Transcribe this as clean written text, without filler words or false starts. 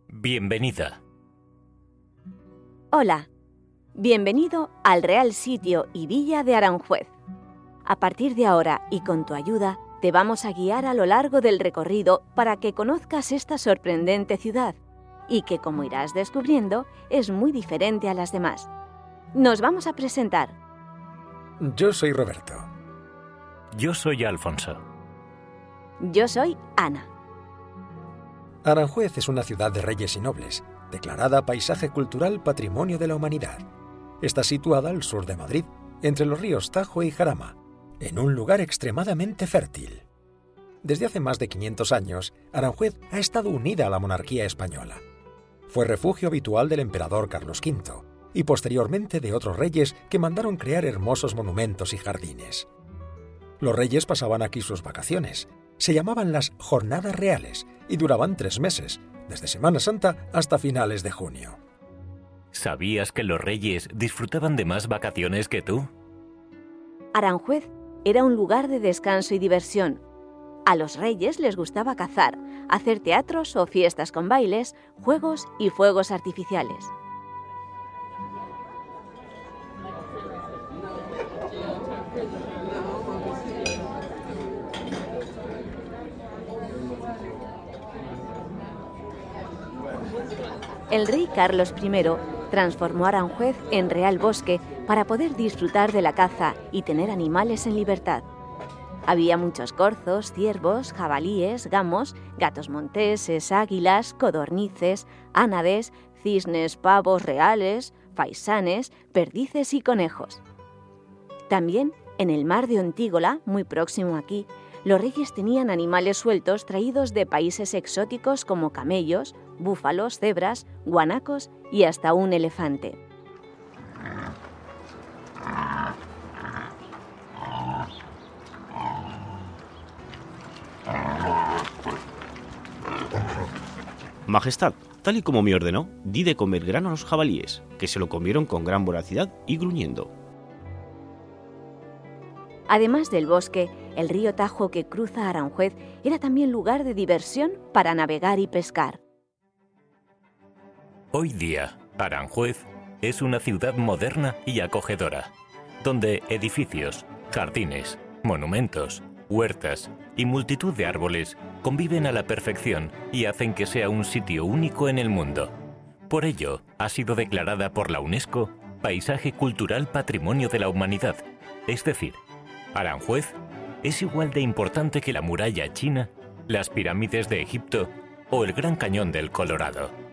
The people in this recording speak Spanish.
Bienvenida. Hola, bienvenido al Real Sitio y Villa de Aranjuez. A partir de ahora y con tu ayuda, te vamos a guiar a lo largo del recorrido para que conozcas esta sorprendente ciudad y que, como irás descubriendo, es muy diferente a las demás. Nos vamos a presentar. Yo soy Roberto. Yo soy Alfonso. Yo soy Ana. Aranjuez es una ciudad de reyes y nobles, declarada Paisaje Cultural Patrimonio de la Humanidad. Está situada al sur de Madrid, entre los ríos Tajo y Jarama, en un lugar extremadamente fértil. Desde hace más de 500 años, Aranjuez ha estado unida a la monarquía española. Fue refugio habitual del emperador Carlos V y posteriormente de otros reyes que mandaron crear hermosos monumentos y jardines. Los reyes pasaban aquí sus vacaciones. Se llamaban las Jornadas Reales y duraban 3 meses, desde Semana Santa hasta finales de junio. ¿Sabías que los reyes disfrutaban de más vacaciones que tú? Aranjuez era un lugar de descanso y diversión. A los reyes les gustaba cazar, hacer teatros o fiestas con bailes, juegos y fuegos artificiales. El rey Carlos I transformó Aranjuez en Real Bosque para poder disfrutar de la caza y tener animales en libertad. Había muchos corzos, ciervos, jabalíes, gamos, gatos monteses, águilas, codornices, ánades, cisnes, pavos reales, faisanes, perdices y conejos. También, en el mar de Ontígola, muy próximo aquí, los reyes tenían animales sueltos traídos de países exóticos como camellos, búfalos, cebras, guanacos y hasta un elefante. Majestad, tal y como me ordenó, di de comer grano a los jabalíes, que se lo comieron con gran voracidad y gruñendo. Además del bosque, el río Tajo que cruza Aranjuez era también lugar de diversión para navegar y pescar. Hoy día, Aranjuez es una ciudad moderna y acogedora, donde edificios, jardines, monumentos, huertas y multitud de árboles conviven a la perfección y hacen que sea un sitio único en el mundo. Por ello, ha sido declarada por la UNESCO Paisaje Cultural Patrimonio de la Humanidad, es decir, Aranjuez es igual de importante que la muralla china, las pirámides de Egipto o el Gran Cañón del Colorado.